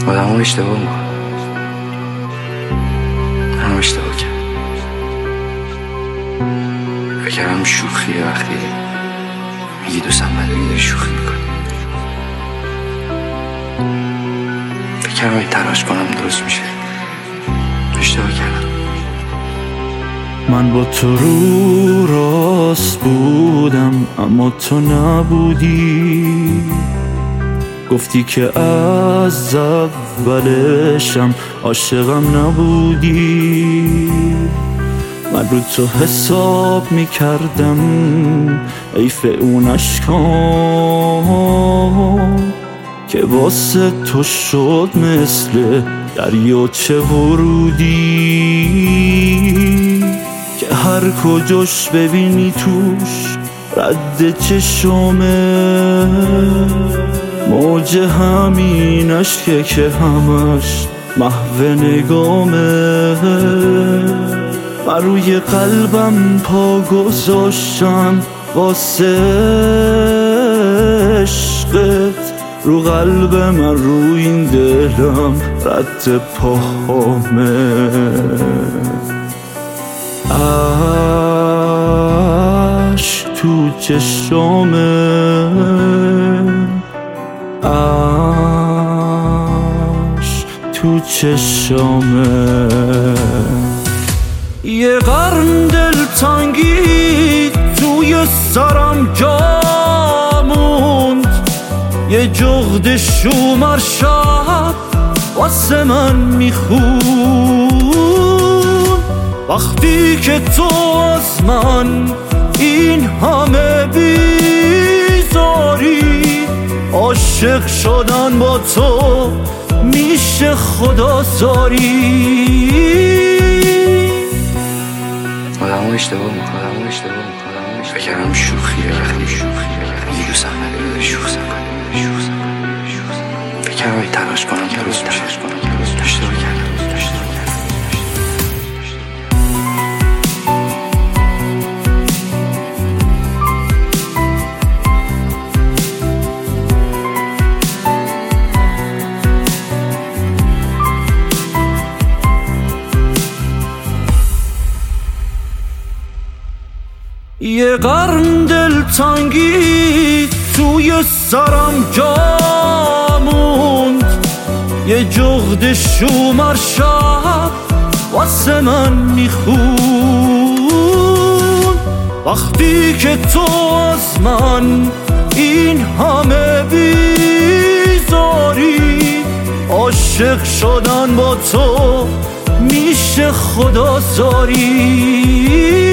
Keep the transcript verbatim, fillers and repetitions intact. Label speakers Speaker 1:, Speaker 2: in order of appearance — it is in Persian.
Speaker 1: آدم ها اشتباه میکنن. منم اشتباه کردم. فکرم شوخیه وقتی میگی دوستم نداری داری شوخی میکنی. فکرم این تلاش کنم درست میشه. اشتباه کردم.
Speaker 2: من با تو رو راست بودم اما تو نبودی. گفتی که از اولشم عاشقم نبودی. من رو تو حساب میکردم حیف اون اشکام که واسه تو شد مثل دریاچه ورودی که هر کجاش ببینی توش رد چشمه. موج همین عشقه که همش محو نگامه. من روی قلبم پا گذاشتم واسه عشقت. رو قلب من رو این دلم رد پاهامه. عشق تو چشمه. عشق تو چشمه. یه قرن دلتنگی توی سرم جا موند. یه جغد شومر شب واسه من میخون. وقتی که تو از من این همه بیزاری. عاشق شدن با تو میشه خدازاری.
Speaker 1: آدم ها اشتباه میکنن. فکرم شوخیه وقتی میگی دوستم نداری داری شوخی میکنی. فکرم این تلاش کنم درست میشه. اشتباه کردم.
Speaker 2: یه قرن دلتنگی توی سرم جا موند. یه جغد شومر شب واسه من میخون. وقتی که تو از من این همه بیزاری. عاشق شدن با تو میشه خدازاری.